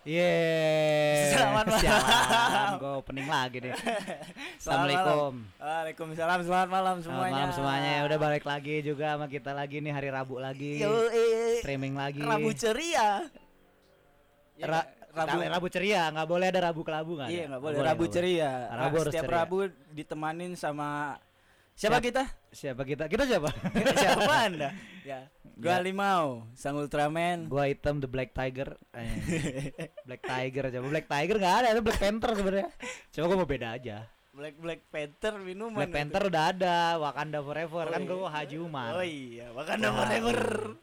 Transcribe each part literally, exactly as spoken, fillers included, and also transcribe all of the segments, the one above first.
Yeay. Selamat malam. Gue opening lagi deh. Assalamualaikum. Waalaikumsalam. Selamat malam Selamat semuanya. malam semuanya. Ya udah balik lagi juga sama kita lagi nih hari Rabu lagi. Yo, eh, Streaming lagi. Rabu ceria. Ya, Ra- Rabu Rabu Rabu ceria, nggak boleh ada Rabu kelabu nggak? Iya ada? nggak boleh. Nggak Rabu nggak ceria. Rabu Nah, harus setiap ceria. Rabu ditemanin sama siapa Siap- kita? Siapa kita? Kita siapa? Siapa anda? Ya. Gua Ya. Limau, sang Ultraman. Gua hitam the Black Tiger. Eh, Black Tiger coba Black Tiger nggak ada, itu Black Panther sebenarnya. Coba gua mau beda aja. Black Black Panther minuman. Black itu. Panther udah ada, Wakanda Forever Oh kan iya. gua Haji Umar. Oh iya, Wakanda Wah. Forever.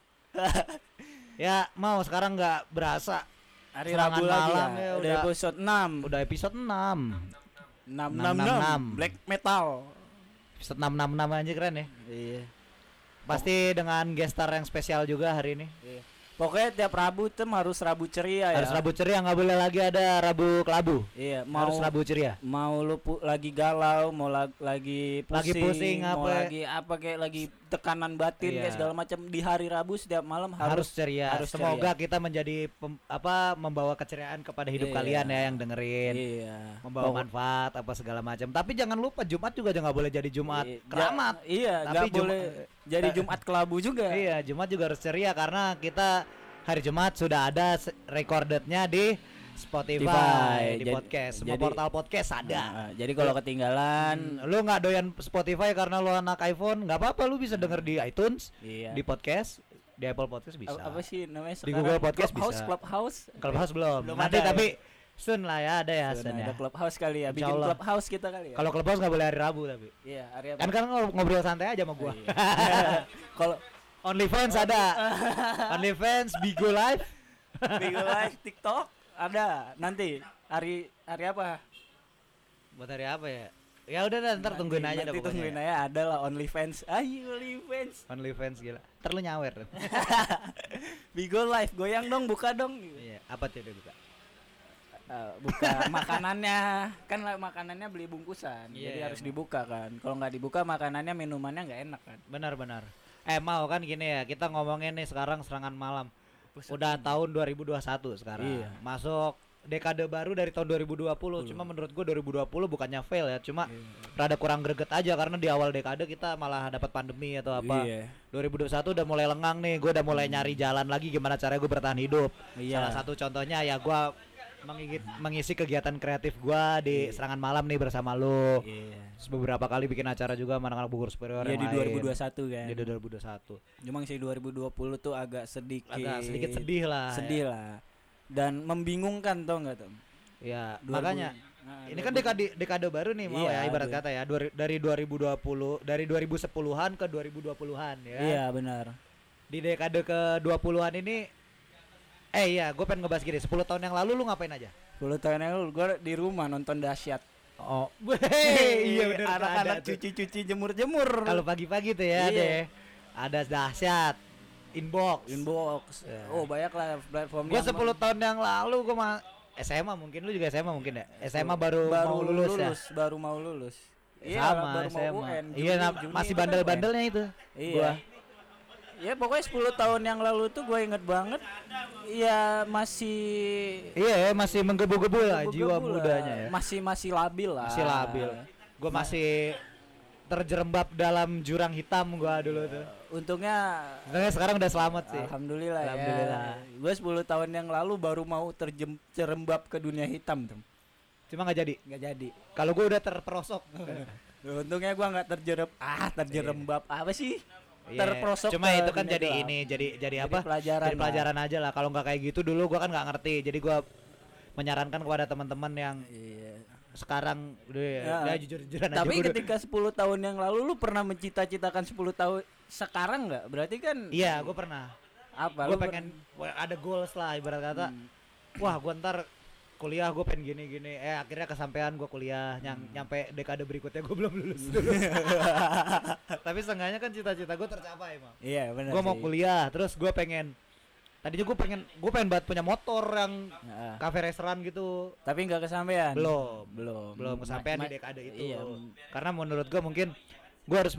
Ya mau sekarang nggak berasa Hari Serangan Rabu lagi malam ya. ya, Udah udah- episode enam. udah episode enam. enam enam, enam enam, enam. enam. Black metal. Episode enam enam enam aja keren ya. Iya. Pasti dengan guest star yang spesial juga hari ini. Iya. Pokoknya tiap Rabu tuh harus Rabu ceria ya. Harus Rabu ceria, nggak boleh lagi ada Rabu kelabu. Iya, mau Harus Rabu ceria. mau lu pu- lagi galau, mau la- lagi pusing, Lagi pusing, mau apa- lagi apa kayak lagi tekanan batin Iya. kayak segala macam di hari Rabu setiap malam Harus, harus, ceria. harus Semoga ceria. kita menjadi pem- apa membawa keceriaan kepada hidup Iya. kalian ya yang dengerin. Iya. Membawa Pokok- manfaat apa segala macam. Tapi jangan lupa Jumat juga jangan boleh jadi Jumat Iya, keramat. ja- Iya, Tapi nggak Jum- boleh jadi Jumat kelabu juga. Iya, Jumat juga harus ceria karena kita hari Jumat sudah ada se- recordednya di Spotify, Spotify. di Jadi- podcast, semua jadi- portal podcast ada. Nah, jadi kalau ketinggalan, Hmm, lu nggak doyan Spotify karena lu anak iPhone, nggak apa-apa, lu bisa denger di iTunes, iya. di podcast, di Apple Podcast bisa. apa, apa sih namanya Di sekarang? Google Podcast Clubhouse, bisa. Clubhouse. Clubhouse belum. Belum Nanti ada, tapi soon lah ya, ada ya, Sudah soon ya. ada Clubhouse kali ya, Insya bikin Allah. Clubhouse kita kali ya. Kalau Clubhouse nggak boleh hari Rabu tapi. Iya, hari apa? Kan kan ngob- ngobrol santai aja sama gua. Oh, iya. Kalau OnlyFans ada. OnlyFans, Bigo Live. Bigo Live, TikTok ada nanti hari hari apa? Buat hari apa ya? Ya udah dah, ntar Nanti- tungguin aja dah nanti pokoknya. tungguin aja ada lah OnlyFans. Ayo OnlyFans. OnlyFans gila. Ntar lu nyawer. Bigo Live, goyang dong, buka dong. Iya, apa tuh dia buka? Eh, buka makanannya, kan lah makanannya beli bungkusan, Iya, jadi iya, harus emang. dibuka kan. Kalau nggak dibuka makanannya, minumannya nggak enak kan. Benar-benar. Eh mau kan gini ya, kita ngomongin nih sekarang serangan malam. Udah tahun dua ribu dua puluh satu sekarang. Iya. Masuk dekade baru dari tahun dua ribu dua puluh. Cuma menurut gua dua ribu dua puluh bukannya fail ya, cuma rada kurang greget aja karena di awal dekade kita malah dapat pandemi atau apa. Iya. dua ribu dua puluh satu udah mulai lengang nih, gua udah mulai nyari jalan lagi gimana caranya gue bertahan hidup. Iya. Salah satu contohnya ya gua mengigit, mengisi kegiatan kreatif gua di serangan malam nih bersama lu. Iya. Terus beberapa kali bikin acara juga sama anak-anak Bogor Superior Iya yang di lain. dua ribu dua puluh satu kan. Di dua ribu dua puluh satu. Cuma sih dua ribu dua puluh tuh agak sedikit Agak sedikit sedih lah. sedih lah. Dan membingungkan tau nggak tuh? Ya, dua ribu makanya Nah, ini kan dekade dekade baru nih mau Iya, ya ibarat dua- kata ya dua- dari dua ribu dua puluh dari dua ribu sepuluhan ke dua ribu dua puluhan ya. Iya benar. Di dekade ke dua puluhan ini eh iya, gue pengen ngebahas gini, sepuluh tahun yang lalu lu ngapain aja? sepuluh tahun yang lalu gue di rumah nonton dahsyat. Oh, iya bener tuh, Anak-anak ada tuh. cuci-cuci jemur-jemur. Kalau pagi-pagi tuh ya Iya. deh. Ada dahsyat, inbox. Inbox. Ya. Oh, banyak lah platform Gue yang sepuluh tahun yang lalu gue mah S M A mungkin, lu juga S M A mungkin ya? S M A baru, baru mau lulus, ya? baru mau lulus. Sama baru S mau M A. U N. Iya, Juni- nah, Juni masih itu kan bandel-bandelnya itu. U N. Iya. Gua. Ya pokoknya sepuluh tahun yang lalu tuh gue inget banget. Ya masih Iya ya, masih menggebu-gebu lah jiwa Gebu-gebu lah. mudanya ya. Masih masih labil lah. Masih labil. Gue masih terjerembab dalam jurang hitam gua dulu tuh. Untungnya Sebenarnya sekarang udah selamat sih. alhamdulillah, Alhamdulillah. ya. Gue sepuluh tahun yang lalu baru mau terjem- terjerembab ke dunia hitam tuh. Cuma nggak jadi. Nggak jadi. Kalau gue udah terperosok. Untungnya gua nggak terjerem ah terjerembab apa sih? Iya. Terperosok. Cuma ke itu kan dunia jadi gelap. ini, jadi jadi Jadi apa? pelajaran Jadi lah. pelajaran aja lah. Kalau nggak kayak gitu dulu gua kan nggak ngerti. Jadi gua menyarankan kepada teman-teman yang Iya. sekarang udah Ya. udah jujur-jujuran aja. Tapi gua udah- ketika sepuluh tahun yang lalu lu pernah mencita-citakan sepuluh tahun sekarang nggak? Berarti kan Iya, gue pernah. apa? Gue lu pengen wah, ada goals lah ibarat kata. Hmm. Wah, gue ntar kuliah gue pengen gini-gini. Eh akhirnya kesampaian gue kuliah. Yang nyampe dekade berikutnya gue belum lulus dulu. Tapi seenggaknya kan cita-cita gue tercapai emang. Iya benar. Gue mau kuliah, terus gue pengen. Tadinya gue pengen, gue pengen banget punya motor yang Nah, kafe restoran gitu. tapi nggak kesampaian. Belum, belum, belum kesampaian Ma- di dekade itu. Iya. Karena menurut gue mungkin gue harus ma-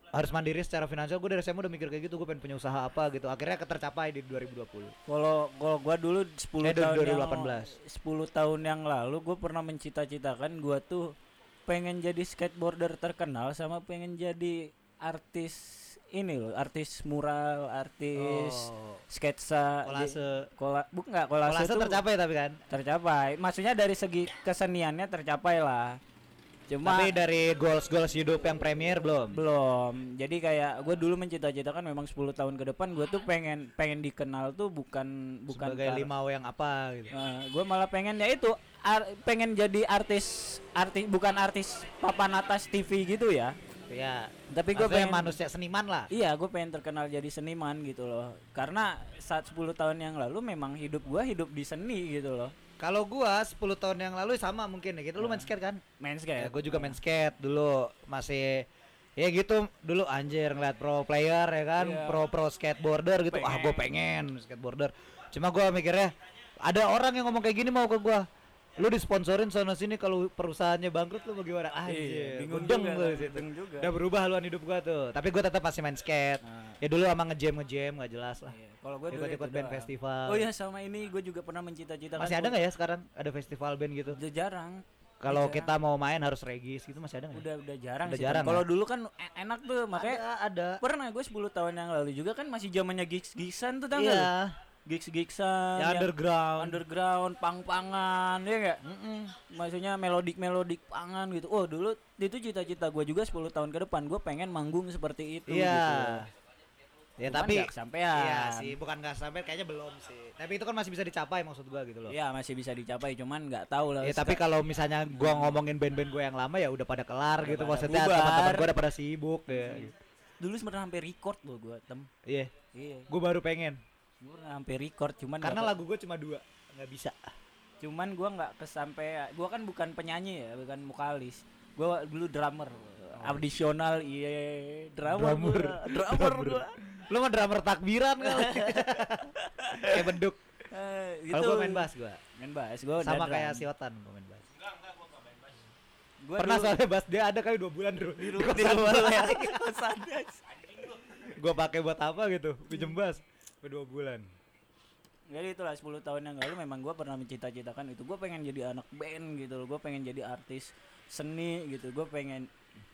harus mandiri secara finansial. Gue dari S M A udah mikir kayak gitu, gue pengen punya usaha apa gitu. Akhirnya ketercapai di dua ribu dua puluh. Kalau kalau gua dulu sepuluh Eh, tahun dua ribu yang delapan belas. sepuluh tahun yang lalu gua pernah mencita-citakan gua tuh pengen jadi skateboarder terkenal sama pengen jadi artis ini loh, artis mural, artis Oh, sketsa, kolase. di- kola, bu enggak kolase, Kolase tuh tercapai tapi kan. tercapai. Maksudnya dari segi keseniannya tercapai lah. Cuma Tapi dari goals-goals hidup yang premier belum. belum. Jadi kayak gue dulu mencita-citakan memang sepuluh tahun ke depan gue tuh pengen pengen dikenal tuh bukan bukan Sebagai kar- limau yang apa gitu. gue malah pengen ya itu ar- pengen jadi artis artis bukan artis papan atas T V gitu ya. Ya. Tapi gue Maksudnya pengen manusia seniman lah. iya gue pengen terkenal jadi seniman gitu loh. Karena saat sepuluh tahun yang lalu memang hidup gue hidup di seni gitu loh. Kalau gua sepuluh tahun yang lalu sama mungkin ya gitu. Lu main skate kan? Main Ya, skate. gue juga main skate dulu, masih ya gitu dulu anjir ngeliat pro player ya kan, Iya. pro pro skateboarder gitu. Ah, gue pengen skateboarder. Cuma gua mikirnya ada orang yang ngomong kayak gini mau ke gua. Lu disponsorin sana sini kalau perusahaannya bangkrut lu bagaimana? Anjir. Iya, bingung Gudeng juga gua kan, di situ. bingung juga. Udah berubah haluan hidup gua tuh. Tapi gua tetap masih main skate. Nah. Ya dulu emang nge-jam nge-jam enggak jelas lah. Iya, kalau gue Ikut-ikut band festival. Oh iya sama ini gue juga pernah mencita-citakan. Masih ada nggak ya sekarang ada festival band gitu? Udah jarang. Kalau Udah kita mau main harus regis gitu masih ada nggak? Udah udah jarang Udah sih. jarang Kalau ya? dulu kan e- enak tuh makanya Ada, ada. pernah gue sepuluh tahun yang lalu juga kan masih zamannya gigs-gigsan tuh tau nggak lu? Iya. Gigs-gigsan Ya, underground. underground pang-pangan ya enggak? Mm-mm. Maksudnya melodik-melodik pangan gitu. Oh, dulu itu cita-cita gue juga sepuluh tahun ke depan gue pengen manggung seperti itu Iya. gitu. Ya Cuman tapi nggak kesampean. Iya sih, bukan nggak sampai kayaknya belum sih. Tapi itu kan masih bisa dicapai maksud gua gitu loh. Iya, masih bisa dicapai cuman nggak tahu lah. Ya tapi kalau misalnya gua ngomongin band-band gua yang lama ya udah pada kelar Udah gitu pada maksudnya bubar. teman-teman gua udah pada sibuk ya. gitu. dulu pernah sampai record loh gue tem. Iya, Iya. gua baru pengen. Gue pernah sampai record cuman Karena nggak- lagu gua cuma dua, nggak bisa. cuman gua nggak kesampai. Gua kan bukan penyanyi ya, bukan vokalis. Gua dulu drummer. Audisional iya drummer. Drummer. gua. Drummer gua. Lu mah drummer takbiran kali. Kayak beduk. Eh, gitu. Kalau gua main bass gua. Main bass gua Sama udah kayak drum. si Otan gua main bass. Gua Pernah dulu soalnya bass dia ada kali dua bulan dulu. di rumah di rumah lu ya. Kosan. Gua pakai buat apa gitu? Pinjem bass. Sampai dua bulan. Jadi itulah sepuluh tahun yang lalu memang gue pernah mencita-citakan itu. Gue pengen jadi anak band gitu loh. Gue pengen jadi artis seni gitu. Gue pengen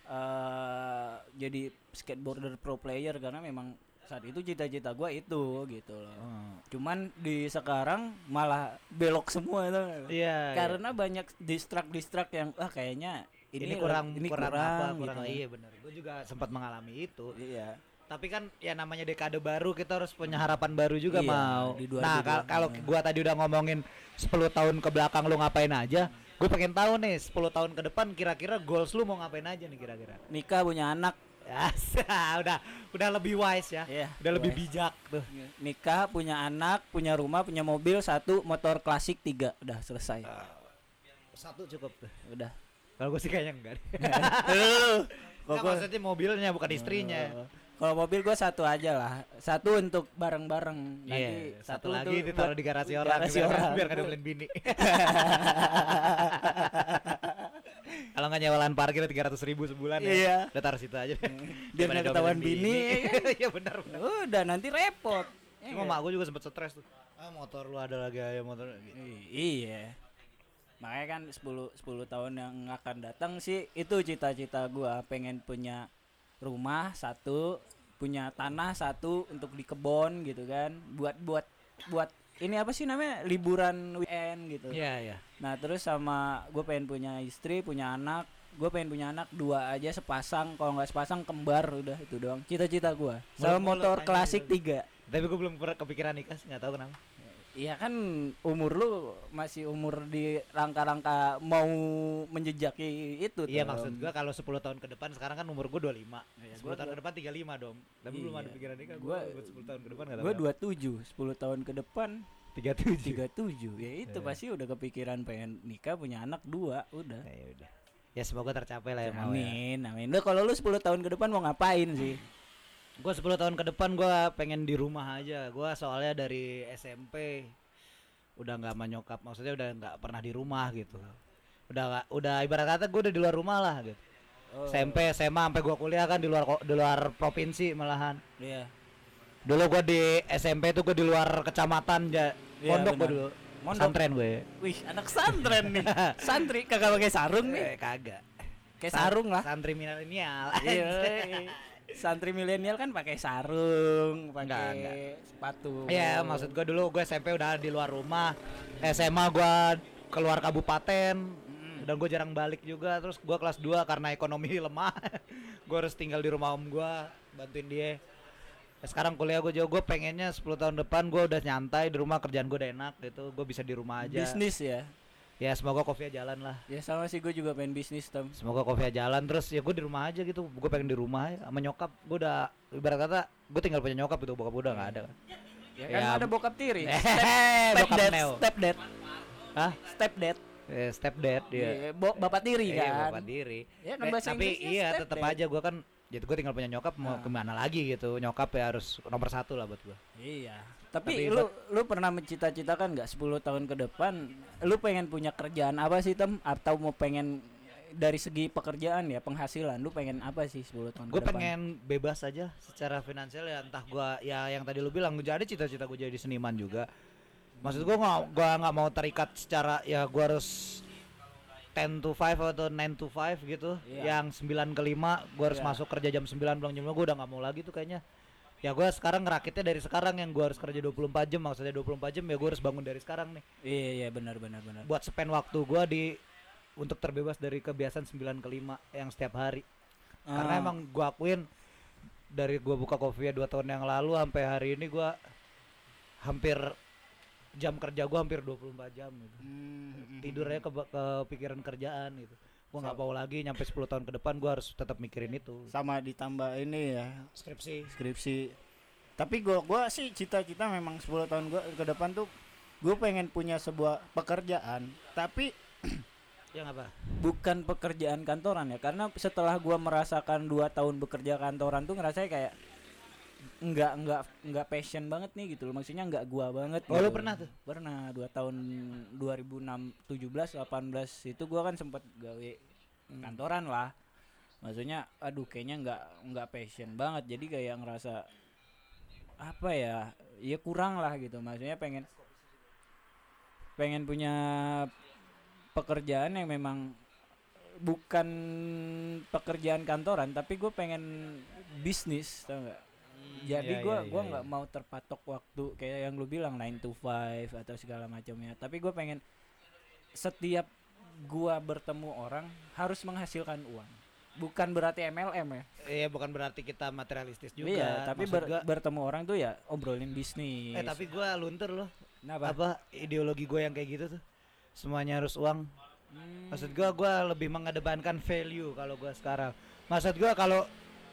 uh, jadi skateboarder pro player karena memang saat itu cita-cita gue itu gitu loh. Hmm. Cuman di sekarang malah belok semua itu. Iya. Karena banyak distrak-distrak yang ah kayaknya ini, ini, kurang ini kurang, kurang, apa gitu. kurang iya benar gue juga sempat mengalami itu Iya. tapi kan ya namanya dekade baru kita harus punya harapan baru juga Iya, mau di dua ribu nah dua puluh. kal- kalau gua tadi udah ngomongin sepuluh tahun ke belakang lu ngapain aja gue pengen tahu nih sepuluh tahun ke depan kira-kira goals lu mau ngapain aja nih kira-kira Nikah punya anak. ya udah udah lebih wise ya Iya, udah lebih wise. bijak tuh Nikah, punya anak, punya rumah, punya mobil, satu motor klasik, tiga, udah selesai. satu cukup tuh Udah. kalau gue sih kayaknya enggak deh. Kok Nggak, gua- maksudnya mobilnya bukan istrinya Oh. Kalau mobil gua satu aja lah, satu untuk bareng-bareng. Iya, Nanti satu, tuh lagi ditaruh buat di garasi di orang garasi biar, orang. biar kada beliin bini. Kalau nggak nyewa lahan parkir tiga ratus ribu sebulan Iya. ya, udah taruh situ aja. Biar Daripada nggak ketahuan diomelin bini. Iya benar benar. Udah nanti repot. Ya Cuma nggak? mak gue juga sempet stres tuh. Ah motor lu ada lagi ya motor. I- Iya. Makanya kan sepuluh sepuluh tahun yang akan datang sih itu cita-cita gua pengen punya rumah satu, punya tanah satu untuk di kebon gitu kan. Buat buat buat ini apa sih namanya? Liburan weekend gitu. Iya iya. Nah, terus sama gue pengen punya istri, punya anak. Gue pengen punya anak dua aja sepasang, kalau nggak sepasang kembar udah itu doang. Cita-cita gua. Sama Mulut-mulut motor aja klasik lu. tiga. Tapi gue belum pernah kepikiran nikah sih, nggak tahu kenapa. Iya kan umur lu masih umur di rangka-rangka mau menjejaki itu. Iya Tom. maksud gue kalau sepuluh tahun ke depan sekarang kan umur gue dua puluh lima. Iya, sepuluh gua tahun dua- ke depan tiga puluh lima dong. Tapi belum Iya. ada pikiran nikah. Gue Gua- buat sepuluh tahun ke depan nggak tahu. Gue dua puluh tujuh, sepuluh tahun ke depan tiga puluh tujuh. tiga puluh tujuh. Ya itu Iya. pasti udah kepikiran pengen nikah, punya anak dua, udah. Ya udah. Ya semoga tercapai lah ya mau ya. Amin, amin. Udah kalau lu sepuluh tahun ke depan mau ngapain sih? Gue sepuluh tahun ke depan gue pengen di rumah aja. Gue soalnya dari S M P udah nggak sama nyokap, maksudnya udah nggak pernah di rumah gitu. Udah nggak, udah ibarat kata gue udah di luar rumah lah gitu. Oh. S M P, S M A sampai gua kuliah kan di luar ko- di luar provinsi malahan. Iya. Dulu gua di S M P tuh gua di luar kecamatan ja, Iya, pondok gua benar. dulu. Mondok. Santren gue. Wih, anak santren nih. Santri kagak pakai sarung nih. Eh, kagak. Kayak San- sarung lah. Santri milenial. Iya. Santri milenial kan pakai sarung, Enggak, enggak. pakai sepatu. Iya, maksud gua dulu gua S M P udah di luar rumah. S M A gua keluar kabupaten. Dan gue jarang balik juga. Terus gua kelas dua karena ekonomi lemah. Gua harus tinggal di rumah om gua, bantuin dia. Ya, sekarang kuliah gue jauh, gue pengennya sepuluh tahun depan gue udah nyantai di rumah, kerjaan gue udah enak gitu, gue bisa di rumah aja. Bisnis ya. Ya semoga Kofia jalan lah. Ya sama sih gue juga pengen bisnis Tom. Semoga Kofia jalan terus ya gue di rumah aja gitu. Gue pengen di rumah ya, sama nyokap. Gue udah ibarat kata gue tinggal punya nyokap itu, bokap gue udah nggak ada. Ya kan Ya, ada bokap tiri. Hehehe, Step bokap dad, Neo. step dad, Hah? step dad. Eh, step dad dia. Iya, bo- bapak tiri Iya, kan. bapak diri. Ya kan Eh, bahasa tapi Inggrisnya iya step tetap dad. aja gue kan jadi gue tinggal punya nyokap mau Nah. kemana lagi gitu. Nyokap ya harus nomor satu lah buat gue. Iya. Tapi, Tapi lu lu pernah mencita-citakan nggak sepuluh tahun ke depan lu pengen punya kerjaan apa sih Tem, atau mau pengen dari segi pekerjaan ya penghasilan lu pengen apa sih sepuluh tahun Gue ke depan? pengen bebas aja secara finansial ya, entah gue ya yang tadi lu bilang jadi cita-cita gue jadi seniman juga. Maksud gue nggak gue nggak mau terikat secara ya gue harus ten to five atau nine to five gitu. Iya. Yang sembilan ke lima gue harus Iya. masuk kerja jam sembilan pulang jam lima, gue udah nggak mau lagi tuh kayaknya. Ya gue sekarang ngerakitnya dari sekarang, yang gue harus kerja dua puluh empat jam, maksudnya dua puluh empat jam ya gue harus bangun dari sekarang nih. Iya iya benar benar benar. Buat spend waktu gue di untuk terbebas dari kebiasaan sembilan ke lima yang setiap hari. Karena Ah. emang gue akuin dari gue buka Kofia dua tahun yang lalu sampai hari ini gue hampir jam kerja gue hampir dua puluh empat jam gitu. Hmm, Tidurnya ke kepikiran kerjaan gitu. Gue nggak mau lagi nyampe sepuluh tahun ke depan gue harus tetap mikirin itu. sama ditambah ini ya Skripsi. skripsi. Tapi gua gua sih cita-cita memang sepuluh tahun gua ke depan tuh gua pengen punya sebuah pekerjaan, tapi Ya apa? bukan pekerjaan kantoran ya, karena setelah gua merasakan dua tahun bekerja kantoran tuh ngerasanya kayak enggak enggak enggak passion banget nih gitu loh, maksudnya enggak gua banget. Oh, gitu. lu pernah tuh? Pernah dua tahun dua ribu enam tujuh belas delapan belas itu gua kan sempet gawe kantoran lah, maksudnya aduh kayaknya enggak enggak passion banget, jadi kayak ngerasa apa ya ya kurang lah gitu, maksudnya pengen pengen punya pekerjaan yang memang bukan pekerjaan kantoran, tapi gue pengen bisnis, tau nggak? Jadi iya, gue iya, gua iya, nggak iya. mau terpatok waktu kayak yang lu bilang nine to five atau segala macamnya, tapi gue pengen setiap gua bertemu orang harus menghasilkan uang, bukan berarti M L M ya. Iya, bukan berarti kita materialistis juga. Iya, tapi Maksud ber- gua- bertemu orang tuh ya obrolin bisnis. eh tapi gue luntur loh. Kenapa? Apa ideologi gue yang kayak gitu tuh? Semuanya harus uang. Hmm, Maksud gua gua lebih mengedepankan value kalau gua sekarang. Maksud gua kalau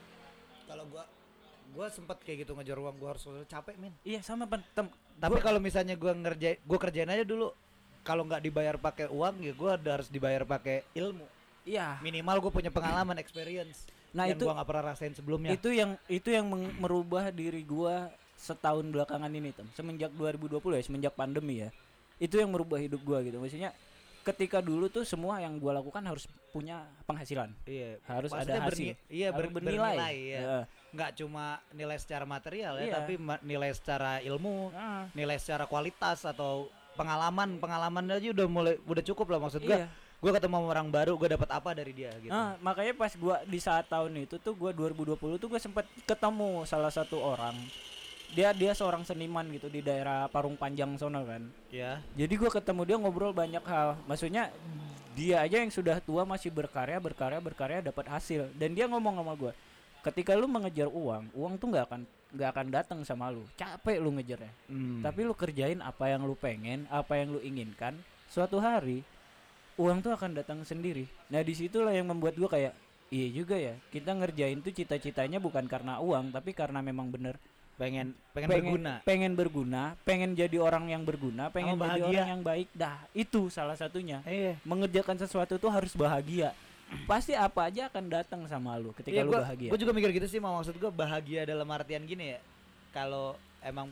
kalau gua gua sempet kayak gitu ngejar uang, gua harus capek men. iya sama pen- tem. Tapi Gua- kalau misalnya gua ngerjain, gua kerjain aja dulu. Kalau nggak dibayar pakai uang ya gua ada harus dibayar pakai ilmu. iya. Minimal gua punya pengalaman experience Nah, yang itu- gua nggak pernah rasain sebelumnya. Itu yang itu yang meng- merubah diri gua setahun belakangan ini, Tem. Semenjak dua ribu dua puluh ya, semenjak pandemi ya. Itu yang merubah hidup gua gitu. Maksudnya ketika dulu tuh semua yang gua lakukan harus punya penghasilan. Iya, Harus maksudnya ada berni- hasil. Iya, Harus ber- bernilai. bernilai ya. Heeh. Nggak cuma nilai secara material ya, Iya. tapi ma- nilai secara ilmu, Ah, nilai secara kualitas atau pengalaman pengalaman aja udah mulai udah cukup lah, maksud gua. iya. Gue ketemu sama orang baru, gue dapat apa dari dia gitu. Ah, makanya pas gua di saat tahun itu tuh gua dua ribu dua puluh tuh gua sempat ketemu salah satu orang. Dia dia seorang seniman gitu di daerah Parung Panjang sono kan. Ya. Jadi gua ketemu dia ngobrol banyak hal. Maksudnya dia aja yang sudah tua masih berkarya, berkarya, berkarya dapat hasil. Dan dia ngomong sama gua, ketika lu mengejar uang, uang tuh nggak akan nggak akan datang sama lu. Capek lu ngejarnya. Hmm. Tapi lu kerjain apa yang lu pengen, apa yang lu inginkan, suatu hari uang tuh akan datang sendiri. Nah disitulah yang membuat gua kayak iya juga ya, kita ngerjain tuh cita-citanya bukan karena uang, tapi karena memang bener pengen pengen, pengen berguna. pengen berguna, pengen jadi orang yang berguna, pengen Sama jadi bahagia. orang yang baik. Dah itu salah satunya. Iya. Mengerjakan sesuatu tuh harus bahagia. Pasti apa aja akan datang sama lu ketika Iya, lu gua, bahagia. gua juga mikir gitu sih, mau maksud gue bahagia dalam artian gini ya. Kalau emang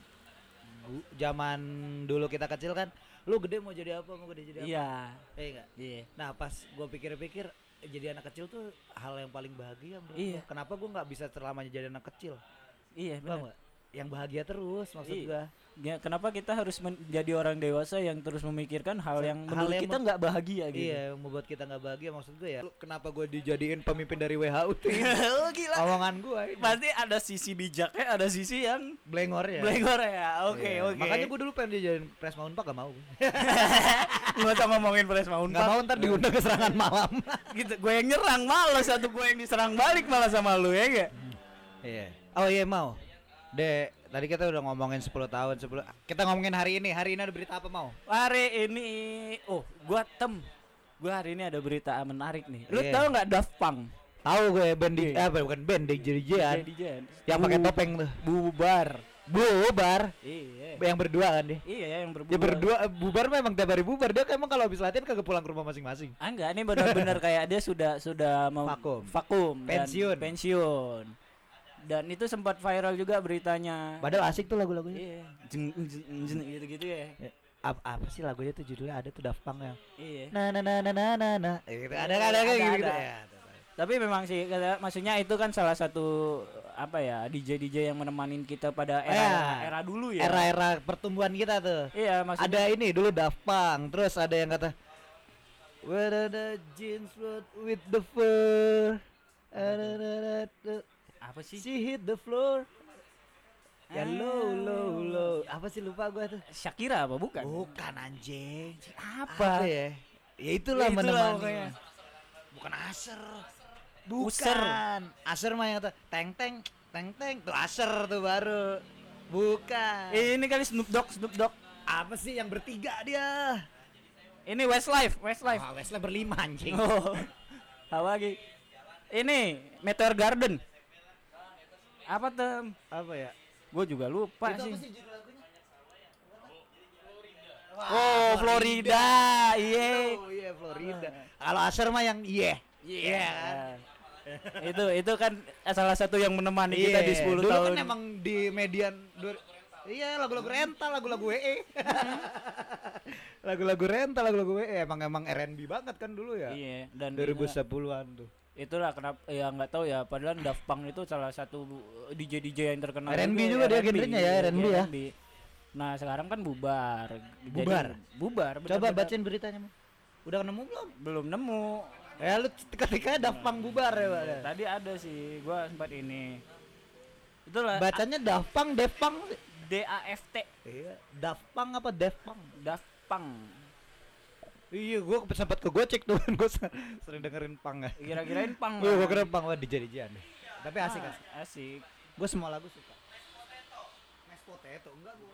gu- zaman dulu kita kecil kan, lu gede mau jadi apa, mau gede jadi apa. Iya. Iya enggak? Iya. Nah, pas gue pikir-pikir jadi anak kecil tuh hal yang paling bahagia bro. Iya. Kenapa gue nggak bisa selamanya jadi anak kecil? Iya, Paham benar. nggak? Yang bahagia terus maksud Iya. gue. Ya, kenapa kita harus menjadi orang dewasa yang terus memikirkan hal yang Hal menurut yang kita mem- nggak bahagia gitu. Iya, yang membuat kita nggak bahagia maksud gue ya. Lu- Kenapa gue dijadiin pemimpin dari W H O tuh? ini? Oh, gila. Omongan gue ini. Pasti ada sisi bijaknya, ada sisi yang Blengor ya. blengor ya. Oke, Iya. oke. Makanya gue dulu pengen dijadiin Pres Maun Pak gak mau. nggak usah ngomongin Pres Maun Gak mau ntar diundang ke serangan malam. gitu. Gue yang nyerang malah satu gue yang diserang balik malah sama lu ya enggak? Iya. Oh iya mau. Dek, tadi kita udah ngomongin sepuluh tahun sebelum kita ngomongin hari ini. Hari ini ada berita apa mau? Hari ini oh, gua tem. Gua hari ini ada berita menarik nih. Lu Iya. tahu nggak Daft Punk? Tahu gue band di Iya. eh bukan band di jerijian Jadian. yang pakai topeng tuh. Bubar. Bubar. Iya. Yang berdua kan dia. Iya yang berbubar. Ya berdua eh, bubar memang tiap hari bubar. Dia emang kalau habis latihan kagak pulang ke rumah masing-masing. Ah, enggak, ini benar-benar kayak dia sudah sudah mau Vakum. vakum dan Pensiun. pensiun. Dan itu sempat viral juga beritanya. Padahal asik tuh lagu-lagunya. Iya. Jeng, jeng, jeng, gitu-gitu ya. Ya, Apa, apa sih lagunya tuh judulnya ada tuh Daft Punk ya. Iya. Na na na na na na na. Eh, gitu. Ada Ada, ada kayak ada, gitu. ada. Ya. Tapi memang sih kata, maksudnya itu kan salah satu apa ya D J D J yang menemani kita pada era Ya. era dulu ya. Era-era pertumbuhan kita tuh. Iya maksudnya. Ada ini dulu Daft Punk, terus ada yang kata Where are the jeans with the fur? Apa sih? She hit the floor. Ya Ah. low low low. Apa sih lupa gua tuh? Shakira apa bukan? Bukan anjing. Apa? ya? Ya itulah Ya, itulah menemani. pokoknya. Bukan Aser. User. Bukan. Aser mah yang kata teng teng teng teng tuh Aser tuh baru. Bukan. Ini kali Snoop Dogg, Snoop Dogg. Apa sih yang bertiga dia? Ini Westlife, Westlife. Ah, Wesley berlima anjing. Oh. Apa lagi? Ini Meteor Garden. Apa tem? Apa ya? Gue juga lupa Itu sih. apa sih judul lagunya? Oh, Florida. Iya. Oh iya Florida. Kalau Aser mah yang iya. Iya kan. Nah, itu itu kan salah satu yang menemani kita di sepuluh Dulu tahun. kan emang di median dur- iya lagu-lagu rental, lagu-lagu W E. Lagu-lagu rental, lagu-lagu W E emang emang R and B banget kan dulu ya. Iya, dan dua ribu sepuluhan tuh. itulah kenapa ya nggak tahu ya padahal Daft Punk itu salah satu D J D J yang terkenal R and B juga dia genrenya ya, R and B ya. Nah sekarang kan bubar. Jadi- Bubar? bubar. Coba benar-benar. bacain beritanya, Mas. Udah nemu belum? Belum nemu. Ya lu ketika Daft Punk bubar ya, Pak. Tadi ada sih, gua sempat ini. Itulah Bacanya Daft Punk, Daft Punk. D A F T. Iya, Daft Punk apa Daft Punk? Daft Punk. Iya, gua sempat ke Gojek tuh, gua sering dengerin punk ya. Kira-kirain punk. Gua gua kan? kira punk wah dijadi-jadian deh. Tapi asik Ah, asik. asik. Gua semua lagu suka. Mashed potato enggak gua.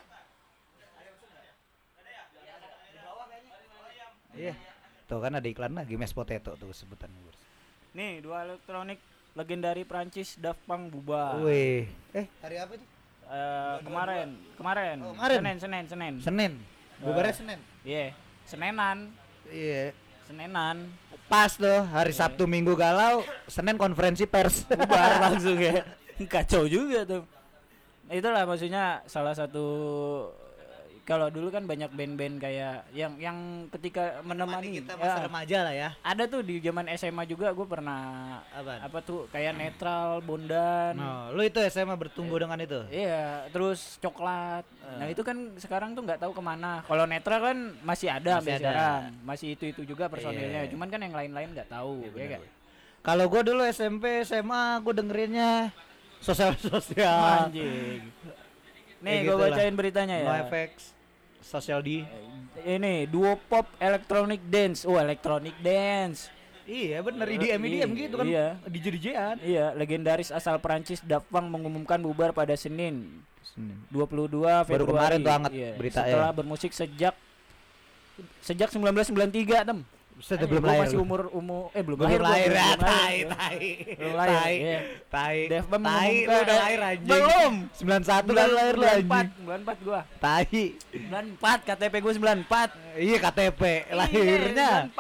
Iya. Tuh kan ada iklan lagi mashed potato tuh sebutan gua. Nih, dua elektronik legendari Prancis Daft Punk bubar. Wih. Eh, hari apa itu? Eh, kemarin, kemarin. Oh, kemarin. Senin, Senin, Senin. Senin. Bubarnya Senin. Iya, Senenan, Iya. Senenan. Pas tuh hari Sabtu Minggu galau, Senin konferensi pers. Bubar langsung ya. Kacau juga tuh. Itulah maksudnya salah satu kalau dulu kan banyak band-band kayak yang yang ketika menemani kita ya, masa remaja lah ya. ada tuh di zaman S M A juga gue pernah Apaan? apa tuh kayak netral, bondan. No, lu itu S M A bertumbuh dengan itu. Iya, terus coklat. Nah itu kan sekarang tuh nggak tahu kemana. Kalau netral kan masih ada Masih sampai ada. sekarang, masih itu itu juga personilnya. Iya. Cuman kan yang lain-lain nggak tahu, Iya, ya benar, kan? Kalau gua dulu S M P, S M A gua dengerinnya sosial-sosial. Anjing. Ya Nih gue gitulah. bacain beritanya ya. No effects, social D. Ini duo pop electronic dance. Oh, electronic dance. Iya bener, E D M E D M gitu kan. Iya. D J D J-an. Iya, legendaris asal Prancis Daft Punk mengumumkan bubar pada Senin dua puluh dua Baru Februari. kemarin tuh hangat Iya, berita setelah ya. bermusik sejak sejak seribu sembilan ratus sembilan puluh tiga, Tem. Sudah Anjing, belum gua lahir. masih lu. umur umur eh belum, Belum lahir, gua, lahir ya, belum tai, lahir. tai. Belum lahir, Tai. iya. Tai. Daft Punk Tai, lu mengumumkan udah lahir anjing. Belum. sembilan puluh satu kan lahir lu anjing. sembilan empat gua. Tai. sembilan empat K T P gua sembilan empat. Iya K T P lahirnya. sembilan empat.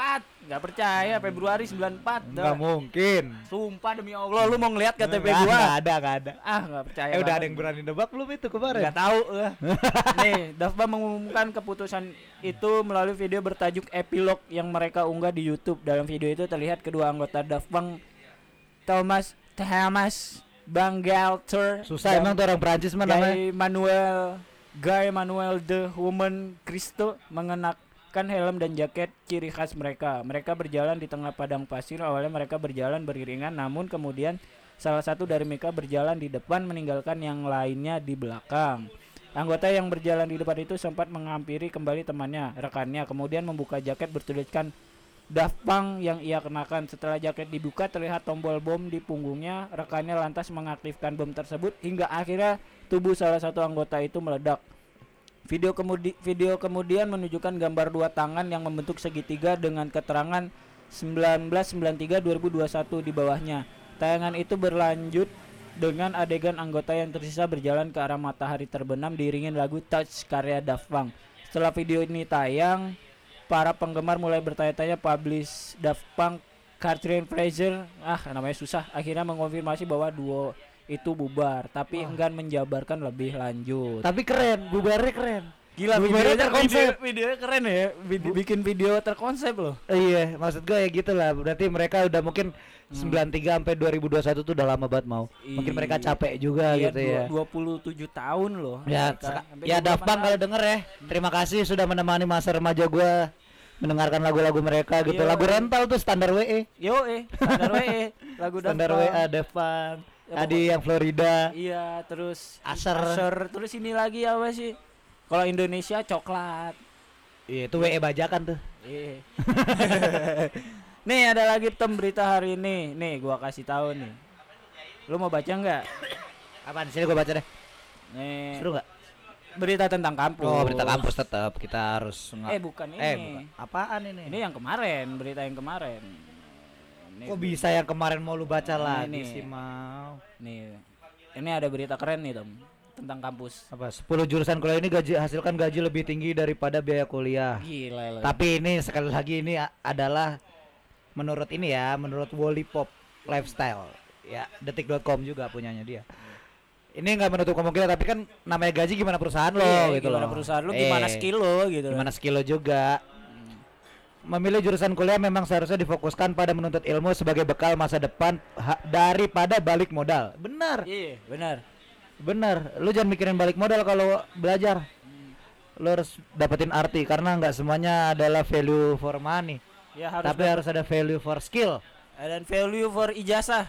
Enggak percaya Februari sembilan puluh empat. Enggak mungkin. Sumpah demi Allah lu mau ngelihat K T P Nggak, gua? Enggak ada, enggak ada. Ah, enggak percaya. Eh udah banget. ada yang berani nebak belum itu kemarin? Enggak tahu eh. Nih, Daft Punk mengumumkan keputusan itu melalui video bertajuk Epilogue yang mereka unggah di YouTube. Dalam video itu terlihat kedua anggota Daft Punk, Thomas Thomas Bangalter, Susah emang tuh orang Prancis mah namanya. Guy Manuel Guy Manuel de Woman Cristo mengenakan helm dan jaket ciri khas mereka. Mereka berjalan di tengah padang pasir. Awalnya mereka berjalan beriringan, namun kemudian salah satu dari mereka berjalan di depan meninggalkan yang lainnya di belakang. Anggota yang berjalan di depan itu sempat menghampiri kembali temannya, rekannya, kemudian membuka jaket bertuliskan Daft Punk yang ia kenakan. Setelah jaket dibuka terlihat tombol bom di punggungnya. Rekannya lantas mengaktifkan bom tersebut hingga akhirnya tubuh salah satu anggota itu meledak. Video kemudi- video kemudian menunjukkan gambar dua tangan yang membentuk segitiga dengan keterangan sembilan belas sembilan puluh tiga dua ribu dua puluh satu di bawahnya. Tayangan itu berlanjut dengan adegan anggota yang tersisa berjalan ke arah matahari terbenam diiringin lagu Touch karya Daft Punk. Setelah video ini tayang, para penggemar mulai bertanya-tanya publish Daft Punk, Catherine Fraser, ah namanya susah, akhirnya mengonfirmasi bahwa duo itu bubar, tapi Wah. enggan menjabarkan lebih lanjut. Tapi keren, bubarnya keren. Gila, bubarnya videonya terkonsep. video, videonya keren ya, Vid- bikin video terkonsep loh. Iya, maksud gue ya gitu lah. Berarti mereka udah mungkin sembilan puluh tiga sampai dua ribu dua puluh satu tuh udah lama banget mau. Mungkin mereka Iya. capek juga Iya, gitu ya. dua puluh tujuh tahun loh. Ya, mereka. seka- Sampai ya dua puluh Daft delapan Punk kalau tahun. denger ya. Terima kasih sudah menemani masa remaja gue mendengarkan lagu-lagu mereka gitu. Iya. Lagu rental tuh standar W E. Yo eh, standar W E, lagu Daft Standar Punk. W A Daft Punk. Ya, Tadi yang Florida. Iya, terus Aser. Aser, terus ini lagi apa sih? Kalau Indonesia coklat. Iya, itu W E bajakan tuh. Iya. Nih ada lagi tem berita hari ini. Nih gua kasih tahu nih. Lu mau baca nggak? Apaan sini gue baca deh. Nih Seru nggak? berita tentang kampus. Oh, berita kampus tetap kita harus nggak- Eh bukan ini. Eh, bukan. Apaan ini? Ini yang kemarin, berita yang kemarin. Ini Kok bisa yang kemarin mau lu baca Nah, lagi ini. sih mau? Nih. Ini ada berita keren nih, Tom, tentang kampus. Apa sepuluh jurusan kuliah ini gaji hasilkan gaji lebih tinggi daripada biaya kuliah. Gila loh. Tapi ini sekali lagi ini a- adalah menurut ini ya, menurut Wallipop Lifestyle. Ya, detik dot com juga punyanya dia. Ini nggak menutup kemungkinan, tapi kan namanya gaji gimana perusahaan lo Iya, gitu gimana loh. perusahaan lu, gimana Eh, skill lo gitu loh. Gimana skill lo juga. Memilih jurusan kuliah memang seharusnya difokuskan pada menuntut ilmu sebagai bekal masa depan ha- daripada balik modal. Benar. Iya, benar. Bener, lu jangan mikirin balik modal kalau belajar. Lu harus dapetin arti karena nggak semuanya adalah value for money, Ya harus tapi harus ada value for skill. dan value for ijazah.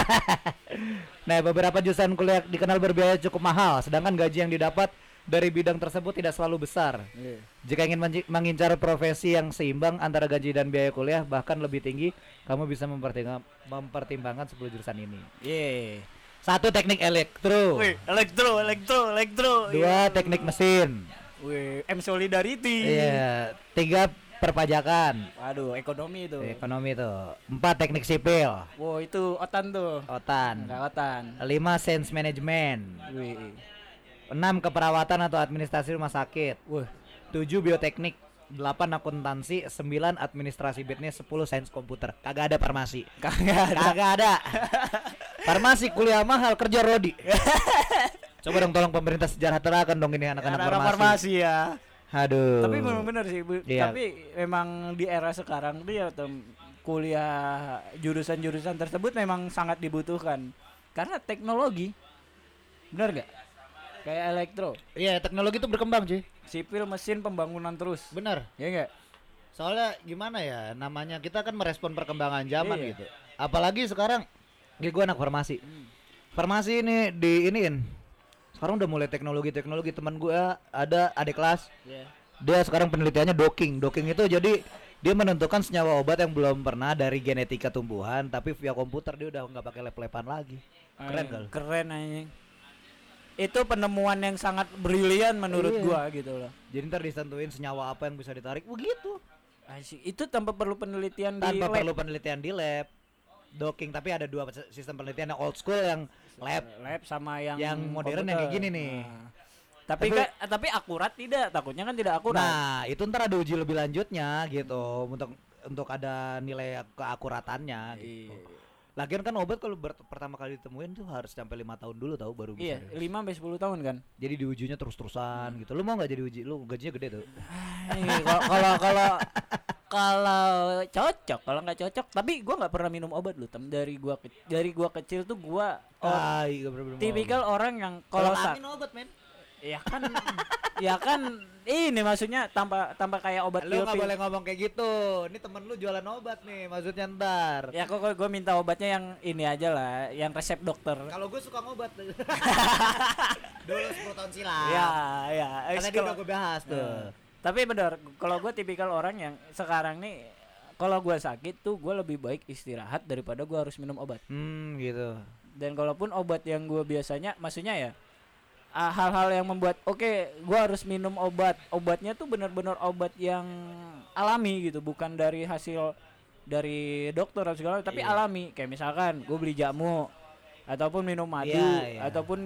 Nah, beberapa jurusan kuliah dikenal berbiaya cukup mahal, sedangkan gaji yang didapat dari bidang tersebut tidak selalu besar. Iya. Jika ingin menji- mengincar profesi yang seimbang antara gaji dan biaya kuliah bahkan lebih tinggi, kamu bisa mempertimbang- mempertimbangkan sepuluh jurusan ini. Iya. Satu teknik elektro, Wih, elektro, elektro, elektro. dua teknik mesin, Wih, M Solidarity. iya, tiga perpajakan. Waduh, ekonomi itu. Ekonomi tuh. Empat teknik sipil, Wow, itu otan tuh. otan. Enggak otan. Lima sense management. Wih. Enam keperawatan atau administrasi rumah sakit. Wah, Tujuh bioteknik. Delapan akuntansi. Sembilan administrasi bisnis. Sepuluh sains komputer. Kagak ada farmasi. kagak ada. Kagak ada. Farmasi kuliah mahal, kerja rodi. Coba dong tolong pemerintah sejahterakan dong ini anak-anak Anak-anak farmasi. farmasi ya. Aduh. Tapi benar-benar sih, Bu. Iya. Tapi memang di era sekarang tuh ya Tem, kuliah jurusan-jurusan tersebut memang sangat dibutuhkan karena teknologi. Benar gak? Kayak elektro, Iya, teknologi itu berkembang cuy. sipil, mesin, pembangunan terus. Bener. Ya enggak? Soalnya gimana ya, namanya kita kan merespon perkembangan zaman Iya. gitu. Apalagi sekarang, gue gue anak farmasi. Farmasi ini di iniin. Sekarang udah mulai teknologi-teknologi. Teman gue ada adik kelas, Iya. dia sekarang penelitiannya docking. Docking itu jadi dia menentukan senyawa obat yang belum pernah dari genetika tumbuhan, tapi via komputer dia udah nggak pakai lab-laban lagi. Keren kan? Keren anjing. Itu penemuan yang sangat brilian menurut Iya. gua gitu loh. Jadi ntar disentuhin senyawa apa yang bisa ditarik, begitu. Asik. Itu tanpa perlu penelitian di Tanpa lab. perlu penelitian di lab. Docking, tapi ada dua s- sistem penelitian yang old school, yang lab. lab sama yang Yang modern yang kayak komputer. gini nih. Nah. Tapi Tapi- kan tapi akurat tidak, takutnya kan tidak akurat. Nah, itu ntar ada uji lebih lanjutnya gitu untuk untuk ada nilai keakuratannya gitu. Iya. Lagian kan obat kalau ber- pertama kali ditemuin tuh harus sampai lima tahun dulu tahu baru bisa. Iya, lima sampai sepuluh tahun kan. Jadi diujinya terus-terusan gitu. Lu mau nggak jadi uji? Lu gajinya gede tuh. Iya, kalau kalau kalau kalau cocok, kalau nggak cocok, tapi gua nggak pernah minum obat lu, tem dari gua ke- dari gua kecil tuh gua oh, Ah, iya bener-bener. tipikal orang yang kalau kalau sak angin obat men. ya kan ya kan ini maksudnya tanpa tanpa kayak obat Lu nggak pil-pil. boleh ngomong kayak gitu. Ini temen lu jualan obat nih, maksudnya ntar. Ya kok gue minta obatnya yang ini aja lah, yang resep dokter. Kalau gue suka ngobat tuh. Dulu sepuluh tahun silam. Ya, ya. Eh, Karena dia kalau- udah gue bahas tuh. Eh, Tapi benar, kalau gue tipikal orang yang sekarang nih kalau gue sakit tuh gue lebih baik istirahat daripada gue harus minum obat. Hmm, gitu. Dan kalaupun obat yang gue biasanya, maksudnya ya ah, hal-hal yang membuat oke, okay, gue harus minum obat. Obatnya tuh benar-benar obat yang alami gitu, bukan dari hasil dari dokter atau segala, tapi Iya. alami. Kayak misalkan gue beli jamu ataupun minum madu Iya, iya. ataupun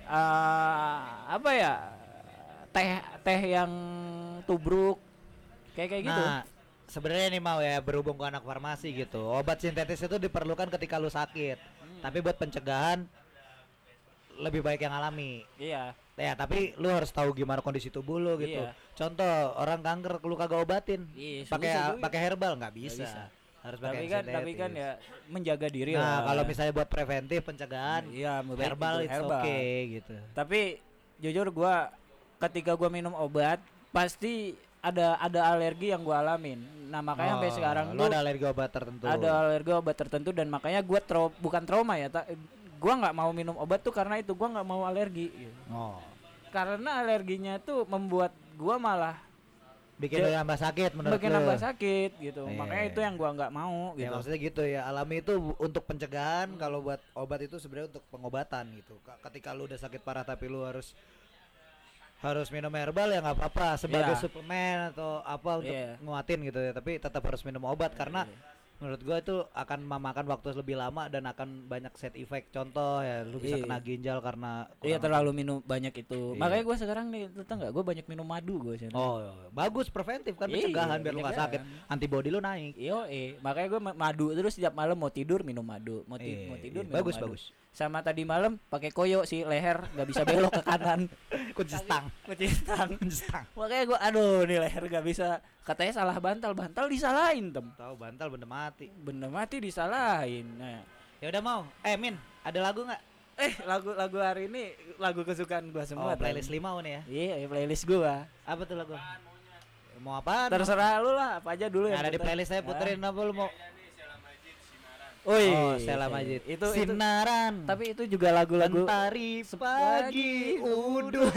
ah, apa ya teh teh yang tubruk kayak kayak gitu. Nah, sebenarnya nih mau ya berhubung ke anak farmasi gitu. Obat sintetis itu diperlukan ketika lu sakit. Hmm. Tapi buat pencegahan lebih baik yang alami. Iya. Ya, tapi lu harus tahu gimana kondisi tubuh lu gitu. Iya. Contoh, orang kanker lu kagak obatin. Iya, Pakai susah juga. pakai herbal nggak bisa. bisa. Harus pakai Tapi yang kan tapi sintetis. kan ya menjaga diri Nah, lah. kalau misalnya buat preventif pencegahan, iya, lebih baik herbal itu it's herbal. okay gitu. Tapi jujur gua ketika gua minum obat pasti ada ada alergi yang gua alamin. Nah, makanya sampai Oh, sekarang lu tuh ada alergi obat tertentu. ada alergi obat tertentu dan makanya gua trau bukan trauma ya, ta- gua nggak mau minum obat tuh karena itu gua nggak mau alergi. gitu. Oh. Karena alerginya tuh membuat gua malah Bikin Ja- lu nambah sakit menurut makin lu. nambah sakit gitu. Iya, Makanya iya, itu iya. yang gua nggak mau Ya gitu. maksudnya gitu ya, alami itu bu- untuk pencegahan, kalau buat obat itu sebenarnya untuk pengobatan gitu. Ka- Ketika lu udah sakit parah tapi lu harus harus minum herbal ya nggak apa-apa sebagai Iya. suplemen atau apa untuk Iya. nguatin gitu ya, tapi tetap harus minum obat karena Iya. menurut gua itu akan memakan waktu lebih lama dan akan banyak side effect. Contoh ya lu bisa Iya. kena ginjal karena Iya kurang- terlalu minum banyak itu. Iya. Makanya gua sekarang nih, lu tau nggak? Gua banyak minum madu gua sekarang. Oh, bagus preventif kan, Iya, pencegahan biar lu nggak sakit, pencegahan. antibody lu naik. Iyo, eh, makanya gue madu terus setiap malam mau tidur minum madu, mau, ti- Iya, mau tidur iya. minum Bagus, madu. bagus. Sama tadi malam pakai koyo sih leher nggak bisa belok ke kanan. Kunci stang. Kunci stang. Kunci stang. Makanya gue aduh nih leher nggak bisa. Katanya salah bantal, bantal disalahin tem. Tahu bantal benda mati. Bener mati disalahin. Nah, Ya udah mau. Eh Min, ada lagu nggak? eh lagu-lagu hari ini lagu kesukaan gua semua. Oh, playlist Tem. lima nih ya. Iya, playlist gua. Apa tuh lagu? Mau apaan? Terserah lu lah, apa aja dulu Yang yang ada di puter. playlist saya puterin apa lu mau? Oh, iya, Oh, Sheila iya. Majid. Itu itu Sinaran. tapi itu juga lagu-lagu Mentari pagi udut.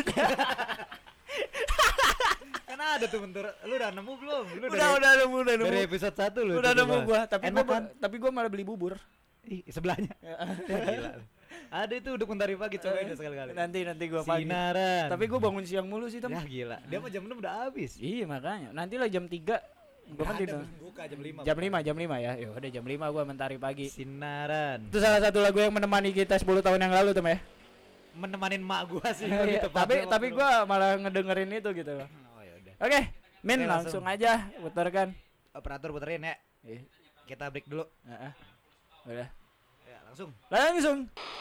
Kan ada tuh bentar. Lu udah nemu belum? Lu udah dari, udah nemu udah nemu dari episode satu lu. udah itu nemu coba. gua tapi Enak gua kan? tapi gua malah beli bubur. Ih, sebelahnya. Ya, gila. Ada itu uduk mentari pagi cobain deh sekali-kali. nanti nanti gua pagi Sinaran. tapi gua bangun siang mulu sih tem. Ya gila. Dia mah jam enam udah habis. Iya makanya nanti lah jam tiga gua kan tidur Buka jam lima. jam lima jam lima ya ya udah jam lima gua mentari pagi. Sinaran. Itu salah satu lagu yang menemani kita sepuluh tahun yang lalu tem ya. Menemanin mak gua sih. Iya, lebih tapi tepatnya tapi waktu- gua malah ngedengerin itu gitu loh. Oh ya udah. Oke Min Oke, langsung. langsung. aja putarkan. Operator puterin ya. Iya. Kita break dulu. Heeh. Udah Ya, langsung. langsung